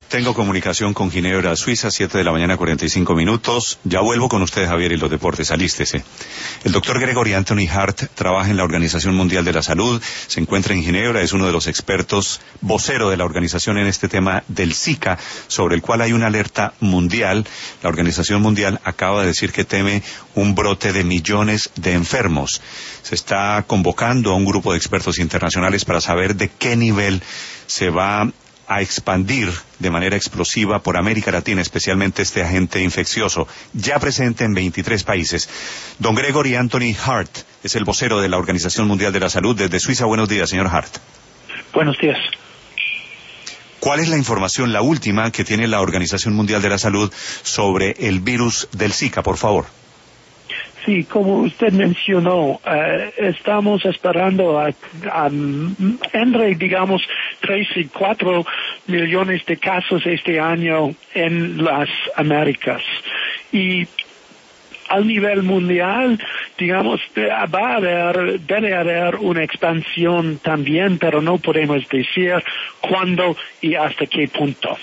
Tengo comunicación con Ginebra, Suiza, 7:45 a.m. Ya vuelvo con ustedes, Javier, y los deportes. Alístese. El doctor Gregory Anthony Hart trabaja en la Organización Mundial de la Salud, se encuentra en Ginebra, es uno de los expertos, vocero de la organización en este tema del Zika, sobre el cual hay una alerta mundial. La Organización Mundial acaba de decir que teme un brote de millones de enfermos. Se está convocando a un grupo de expertos internacionales para saber de qué nivel se va a expandir de manera explosiva por América Latina, especialmente este agente infeccioso, ya presente en 23 países. Don Gregory Anthony Hart es el vocero de la Organización Mundial de la Salud desde Suiza. Buenos días, señor Hart. Buenos días. ¿Cuál es la información, la última, que tiene la Organización Mundial de la Salud sobre el virus del Zika, por favor? Sí, como usted mencionó, estamos esperando entre, digamos, 3 y 4 millones de casos este año en las Américas. Y al nivel mundial, digamos, debe haber una expansión también, pero no podemos decir cuándo y hasta qué punto.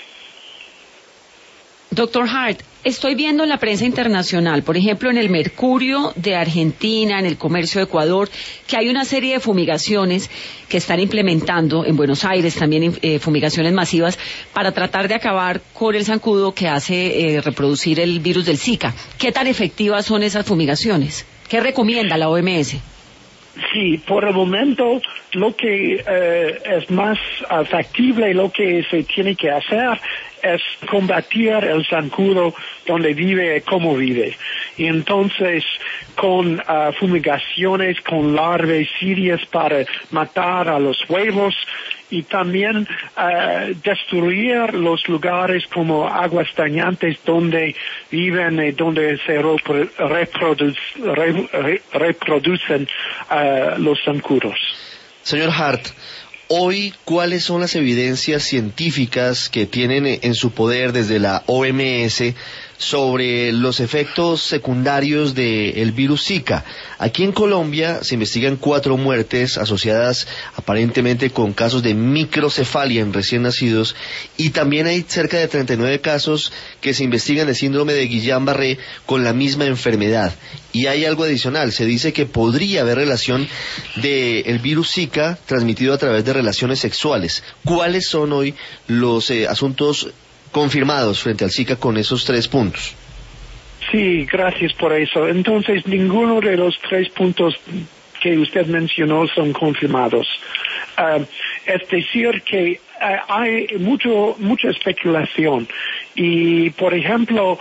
Doctor Hart, estoy viendo en la prensa internacional, por ejemplo en el Mercurio de Argentina, en el Comercio de Ecuador, que hay una serie de fumigaciones que están implementando en Buenos Aires, también fumigaciones masivas, para tratar de acabar con el zancudo que hace reproducir el virus del Zika. ¿Qué tan efectivas son esas fumigaciones? ¿Qué recomienda la OMS? Sí, por el momento lo que es más factible y lo que se tiene que hacer es combatir el zancudo donde vive, cómo vive. Y entonces, con fumigaciones, con larvas sirias para matar a los huevos y también destruir los lugares como aguas dañantes donde viven y donde se reproducen los zancudos. Señor Hart, hoy, ¿cuáles son las evidencias científicas que tienen en su poder desde la OMS sobre los efectos secundarios del virus Zika? Aquí en Colombia se investigan 4 muertes asociadas aparentemente con casos de microcefalia en recién nacidos, y también hay cerca de 39 casos que se investigan de síndrome de Guillain-Barré con la misma enfermedad. Y hay algo adicional, se dice que podría haber relación del virus Zika transmitido a través de relaciones sexuales. ¿Cuáles son hoy los asuntos confirmados frente al Zika con esos 3 puntos? Sí, gracias por eso. Entonces, ninguno de los 3 puntos que usted mencionó son confirmados. Es decir que hay mucha especulación y, por ejemplo,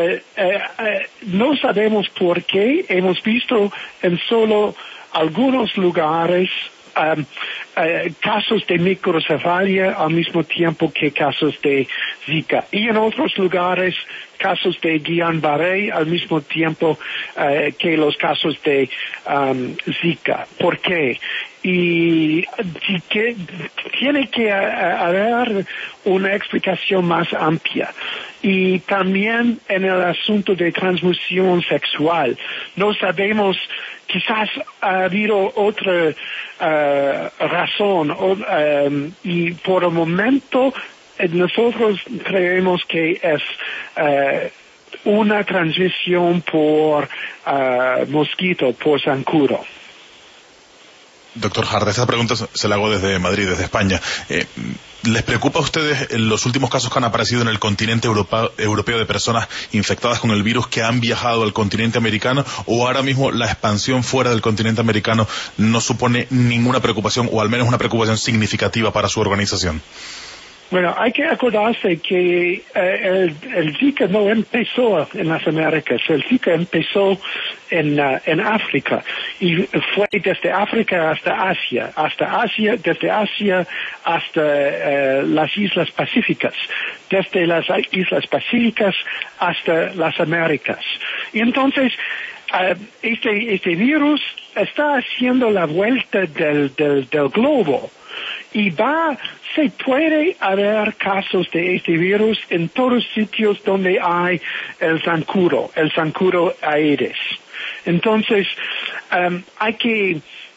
no sabemos por qué. Hemos visto en solo algunos lugares casos de microcefalia al mismo tiempo que casos de Zika, y en otros lugares casos de Guillain-Barré al mismo tiempo que los casos de Zika. ¿Por qué? Y que tiene que haber una explicación más amplia. Y también en el asunto de transmisión sexual, no sabemos, quizás ha habido otra razón, y por el momento nosotros creemos que es una transmisión por mosquito, por zancudo. Doctor Hart, esta pregunta se la hago desde Madrid, desde España. ¿Les preocupa a ustedes los últimos casos que han aparecido en el continente europeo de personas infectadas con el virus que han viajado al continente americano, o ahora mismo la expansión fuera del continente americano no supone ninguna preocupación, o al menos una preocupación significativa para su organización? Bueno, hay que acordarse que el Zika no empezó en las Américas, el Zika empezó en África, y fue desde África hasta Asia, desde Asia hasta las Islas Pacíficas, desde las Islas Pacíficas hasta las Américas. Y entonces, este virus está haciendo la vuelta del globo, y se puede haber casos de este virus en todos sitios donde hay el zancudo Aedes. Entonces, hay que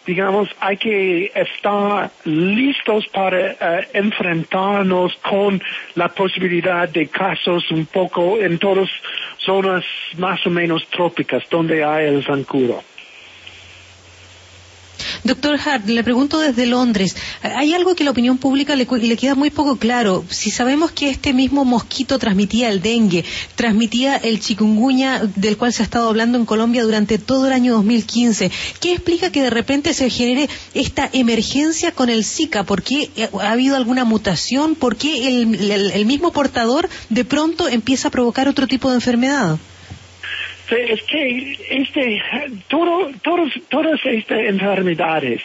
digamos, hay que estar listos para enfrentarnos con la posibilidad de casos un poco en todas zonas más o menos trópicas donde hay el zancudo. Doctor Hart, le pregunto desde Londres, hay algo que la opinión pública le queda muy poco claro. Si sabemos que este mismo mosquito transmitía el dengue, transmitía el chikungunya del cual se ha estado hablando en Colombia durante todo el año 2015, ¿qué explica que de repente se genere esta emergencia con el Zika? ¿Por qué ha habido alguna mutación? ¿Por qué el mismo portador de pronto empieza a provocar otro tipo de enfermedad? Es que todas estas enfermedades,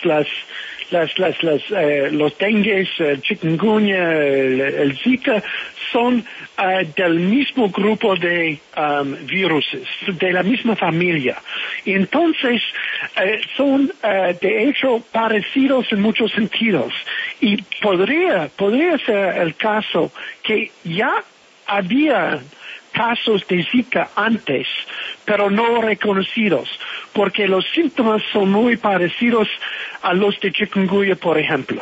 los dengues, el chikungunya, el Zika, son del mismo grupo de viruses, de la misma familia. Y entonces son de hecho parecidos en muchos sentidos. Y podría ser el caso que ya había casos de Zika antes, pero no reconocidos, porque los síntomas son muy parecidos a los de chikungunya, por ejemplo.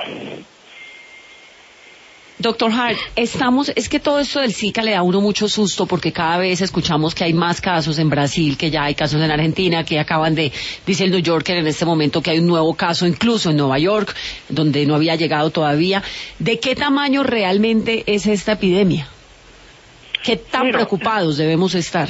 Doctor Hart, es que todo esto del Zika le da a uno mucho susto porque cada vez escuchamos que hay más casos en Brasil, que ya hay casos en Argentina, que dice el New Yorker en este momento que hay un nuevo caso incluso en Nueva York, donde no había llegado todavía. ¿De qué tamaño realmente es esta epidemia? ¿Qué tan preocupados debemos estar?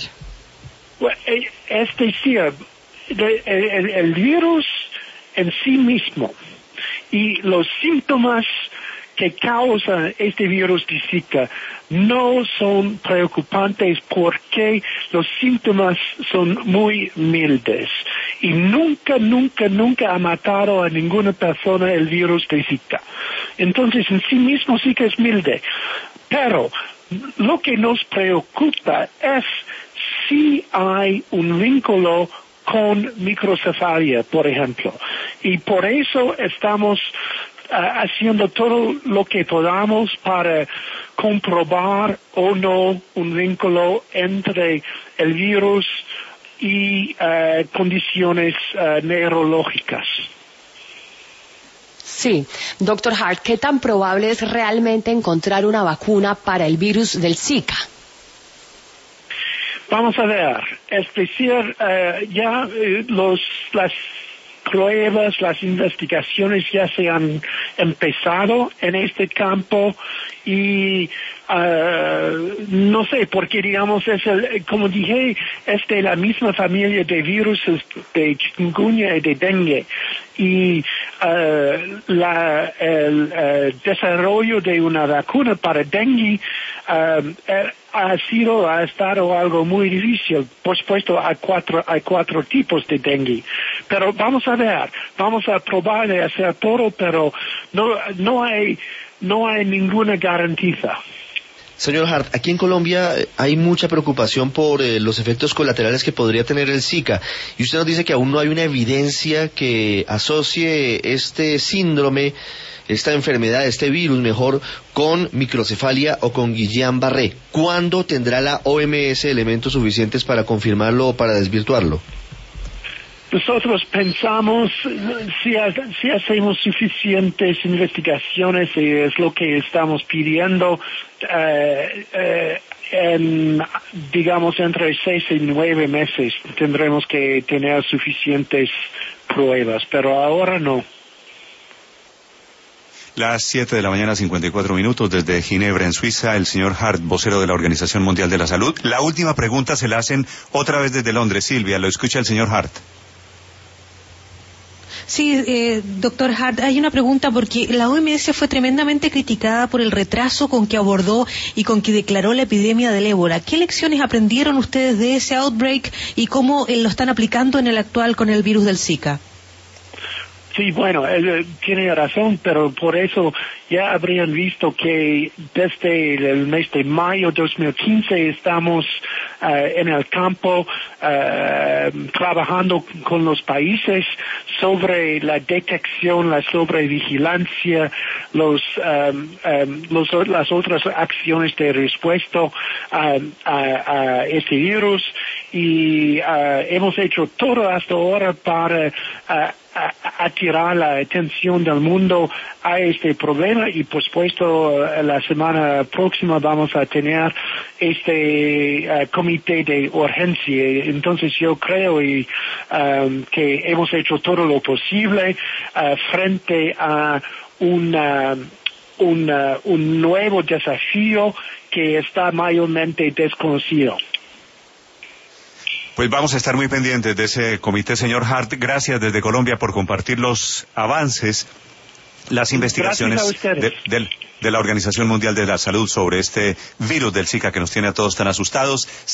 Es decir, el virus en sí mismo y los síntomas que causa este virus de Zika no son preocupantes porque los síntomas son muy humildes y nunca ha matado a ninguna persona el virus de Zika. Entonces en sí mismo sí que es humilde. Pero lo que nos preocupa es si hay un vínculo con microcefalia, por ejemplo. Y por eso estamos haciendo todo lo que podamos para comprobar o no un vínculo entre el virus y condiciones neurológicas. Sí, doctor Hart, ¿qué tan probable es realmente encontrar una vacuna para el virus del Zika? Vamos a ver, es decir, las pruebas, las investigaciones ya se han empezado en este campo y no sé, porque digamos como dije, es de la misma familia de virus de chikungunya y de dengue y el desarrollo de una vacuna para dengue ha estado algo muy difícil. Por supuesto, hay cuatro tipos de dengue. Pero vamos a ver, vamos a probar de hacer todo, pero no hay ninguna garantía. Señor Hart, aquí en Colombia hay mucha preocupación por los efectos colaterales que podría tener el Zika. Y usted nos dice que aún no hay una evidencia que asocie este síndrome, esta enfermedad, este virus mejor, con microcefalia o con Guillain-Barré. ¿Cuándo tendrá la OMS elementos suficientes para confirmarlo o para desvirtuarlo? Nosotros pensamos si hacemos suficientes investigaciones y es lo que estamos pidiendo, digamos entre 6 y 9 meses tendremos que tener suficientes pruebas, pero ahora no. Las 7 de la mañana, 54 minutos, desde Ginebra, en Suiza, el señor Hart, vocero de la Organización Mundial de la Salud. La última pregunta se la hacen otra vez desde Londres. Silvia, lo escucha el señor Hart. Sí, doctor Hart, hay una pregunta porque la OMS fue tremendamente criticada por el retraso con que abordó y con que declaró la epidemia del ébola. ¿Qué lecciones aprendieron ustedes de ese outbreak y cómo lo están aplicando en el actual con el virus del Zika? Sí, bueno, él tiene razón, pero por eso ya habrían visto que desde el mes de mayo de 2015 estamos en el campo trabajando con los países sobre la detección, la sobrevigilancia, las otras acciones de respuesta a este virus y hemos hecho todo hasta ahora para atirar la atención del mundo a este problema y por supuesto la semana próxima vamos a tener este comité de urgencia. Entonces yo creo que hemos hecho todo lo posible frente a un nuevo desafío que está mayormente desconocido. Pues vamos a estar muy pendientes de ese comité, señor Hart. Gracias desde Colombia por compartir los avances, las investigaciones de la Organización Mundial de la Salud sobre este virus del Zika que nos tiene a todos tan asustados.